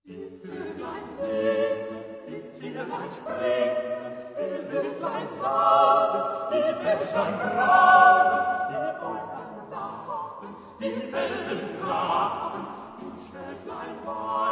Die Vöglein singen, die Tierlein springen, die Lüftlein sausen, die Bächlein brausen, die Bäume lachen, die Felsen krachen, die Schäflein